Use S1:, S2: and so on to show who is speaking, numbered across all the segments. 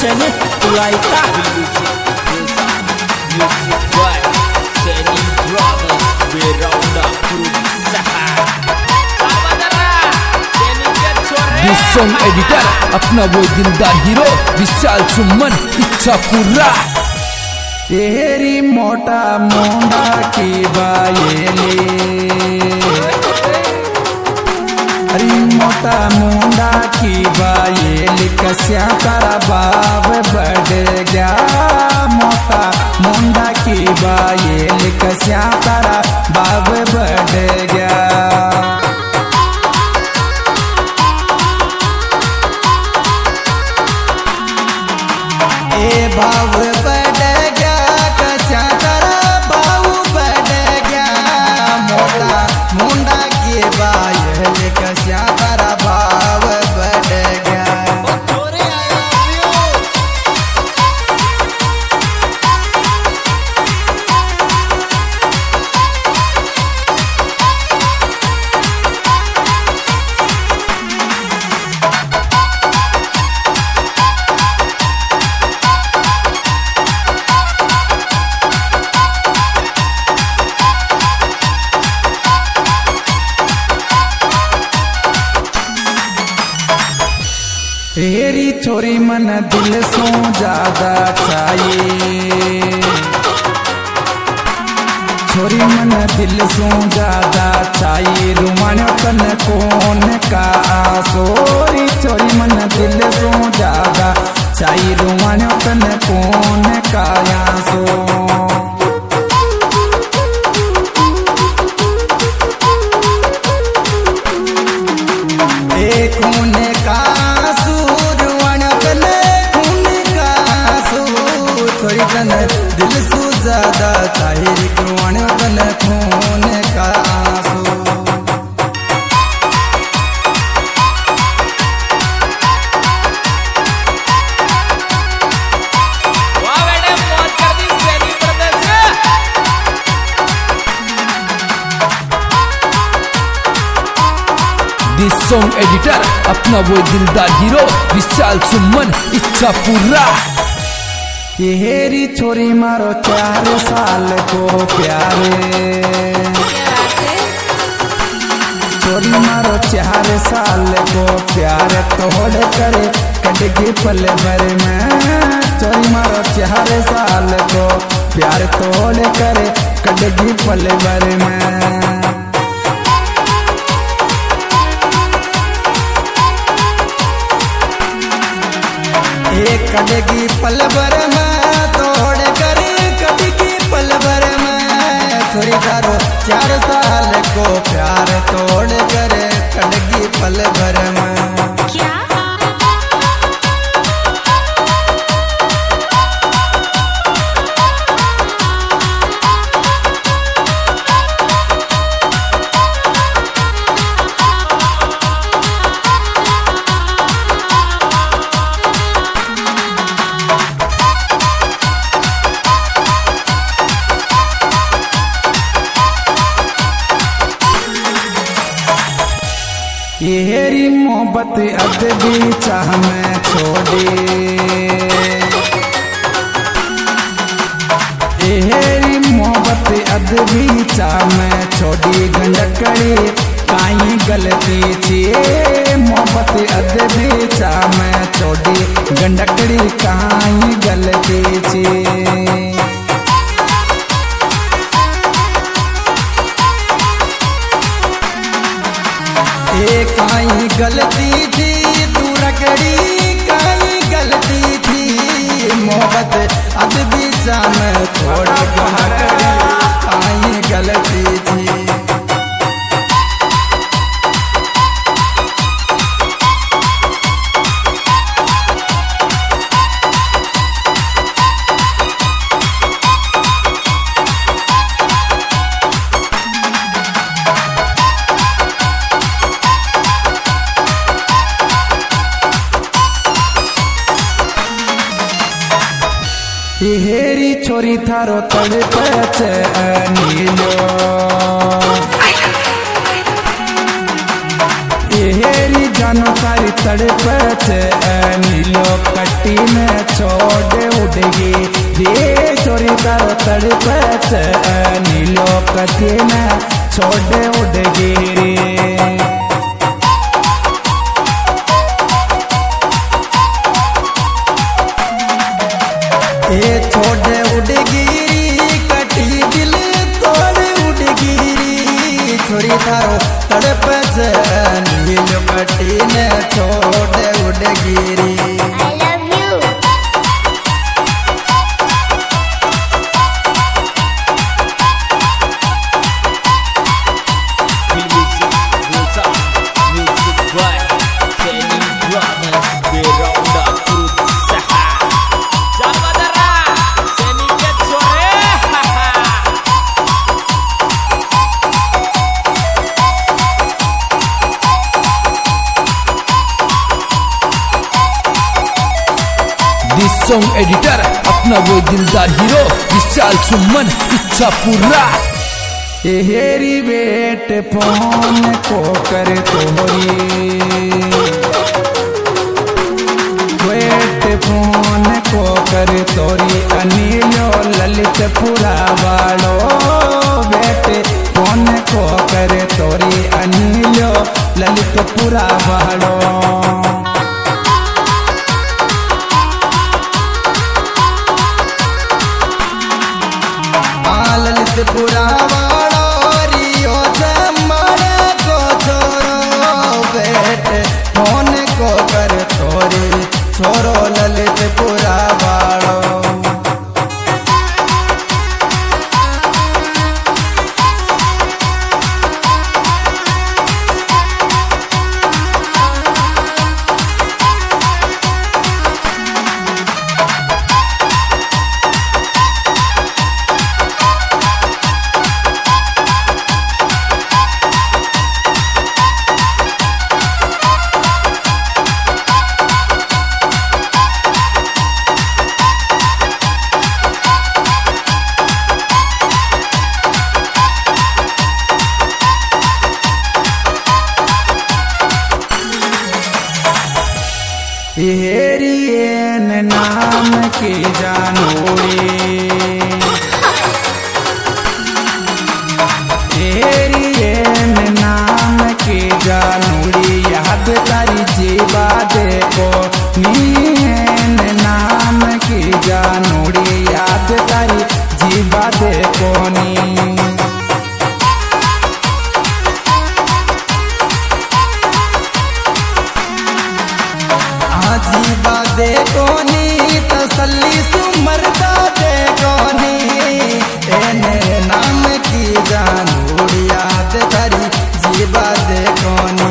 S1: production Tulaita Music by Seni Brothers Beronda Perusaha This song editor अपना वो दिलदार hero विशाल सुमन इच्छा पूरा
S2: तेरी मोटा मोंडा की बायेली अरे मोटा मुंडा की बायेली कस्या तारा बाप बढ़ गया मोटा मुंडा की बायेली कस्या तारा बाप बढ़ गया ए बाप बढ़ गया कस्या तारा बाप बढ़ गया मोटा मुंडा की बायेली कस्या तारा बाप बढ़ गया तेरी छोरी मन दिल सो ज्यादा चाहिए छोरी मन दिल सो ज्यादा चाहिए रुमानो तन कौन का सोरी छोरी मन दिल सो ज्यादा चाहिए रुमानो तन कौन का सो दिल सु ज्यादा चाहिए कौन बन खून का आंसू
S1: This song editor अपना वो दिलदार हीरो विशाल सुमन इच्छा पूरा
S2: तेरी छोरी मारो 4 साल को प्यारे छोरी मारो 4 साल को प्यार तोड़ करे कटगी पल भर में छोरी मारो 4 साल को प्यार तोड़ करे कटगी पल भर में एक कटगी पल भर में तोड़ करे कटगी पल भर में छोरी तारो 4 साल को प्यार तोड़ करे कटगी पल भर में तेरी मोहब्बत अदबी चाह में छोड़ी तेरी मोहब्बत अदबी चाह में छोड़ी गंडकड़ी काई गलती थी मोहब्बत अदबी चाह में छोड़ी गंडकड़ी काई गलती थी काई गलती थी तू रगड़ी काई गलती थी मोहब्बत अदबी जान छोड़ काई गलती थी हेरी छोरी थारो तड़ पच नीलो हेरी जानो तारी तड़प नीलो कट्टी में छोड़ उड़गी रे चोरी तारो तड़प नीलो कट्टी में छोड़ उड़गी रे ए छोड़ उड़गी कटी दिल तोड़ उड़गी छोरी थारो तड़प नीलो कटी ने छोड़ उड़गी रे
S1: दिस सॉन्ग एडिटर अपना वो दिलदार हीरो विशाल सुमन इच्छा पूरा
S2: हेरी बेट फोन को कर तोरी बेट फोन को कर तोरी अनिलो ललित पूरा वालो बेट फोन को कर तोरी अनिलो ललित पूरा वालो पूरा वालो रियो जमाने को छोरो बेट फोन को कर तोरी छोरो ललित पूरा वालो हेरियन नाम की जानोरी हेरियन नाम की जानोरी याद तारी जीवा देखो नीन नाम की जानोरी याद तारी जीवा देखो नी जीवा देखो नी तसल्ली सुमरदा देखो नी एने नाम की जानूरी याद करी जीवा देखो नी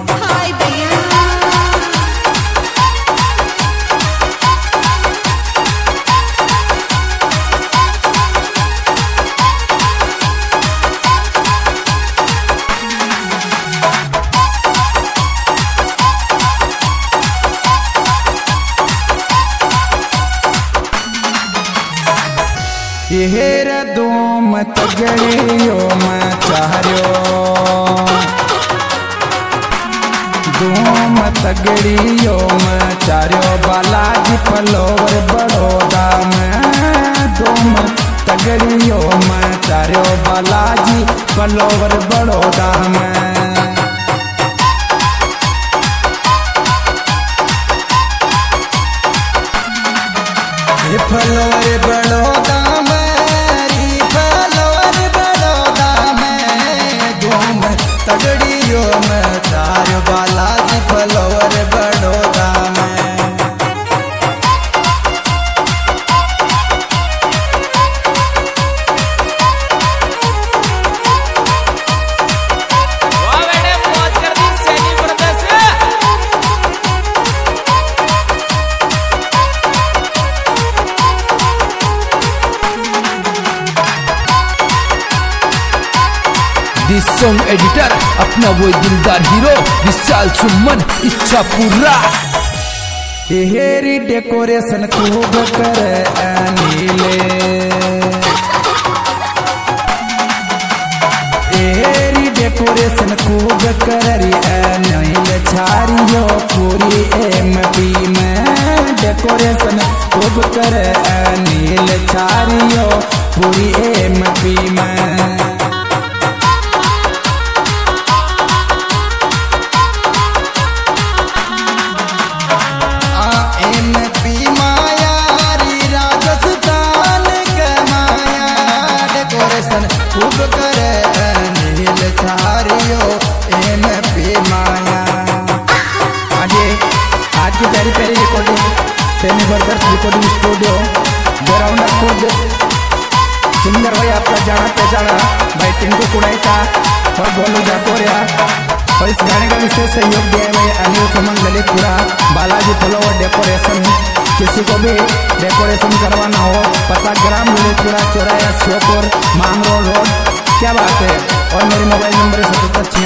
S2: हेर दोम तगड़ियो मैं चाहरियो दोम तगड़ियो मैं चाहरियो बालाजी फलोवर बड़ौदा में दोम तगड़ियो मैं चाहरियो बालाजी फलोवर बड़ौदा में फलोवर बड़ौदा तगड़ियों में चार बालाजी फलोवर बड़ौदा में
S1: दिस सॉन्ग एडिटर अपना वो दिलदार हीरो विशाल सुमन इच्छा पूरा
S2: हेरी डेकोरेशन खूब करे अनिले हेरी डेकोरेशन खूब कररी अनिल छारियो पूरी MP में डेकोरेशन खूब कर अनिल छारियो पूरी MP में
S3: खूब करे नील छारियो MP माया।
S2: आज की प्यारी प्यारी recording Sami brothers recording studio गोराउंड खुद सिंगर भाई आपका जाना पहचाना भाई टिंकू कुड़ाईका और गोलू जाकोरिया और इस गाने का विशेष सहयोग दिया है भाई अनिल सुमन ललितपुरा बालाजी फ्लावर डेकोरेशन। किसी को भी डेकोरेशन करवाना हो पता ग्राम ललितपुरा चौराया श्योपुर मांगरोल रोड। क्या बात है। और मेरे मोबाइल नंबर है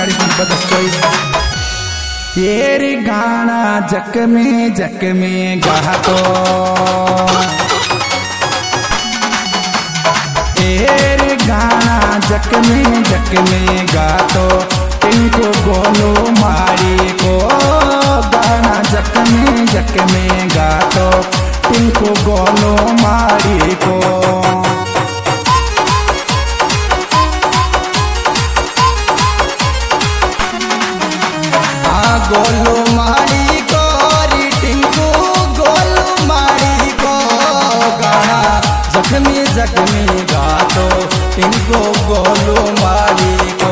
S2: 7746901024। ये रे गाना जक में गा तो ये रे गाना जक में गा तो टिंकू गोलू मारी को गाना जक में गा तो टिंकू गोलू मारी को।
S3: गोलू मारी को टिंकू गोलू मारी को गाना जख्मी गा तो टिंकू गोलू मारी को।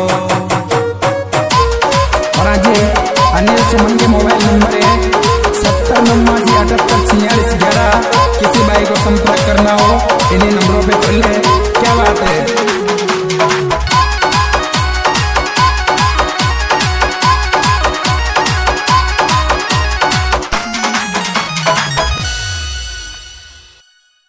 S2: और आज अनिल सुमन के मोबाइल नंबर है 7089784611। किसी भाई को संपर्क करना हो इन्हीं नंबरों पे कर ले। क्या बात है।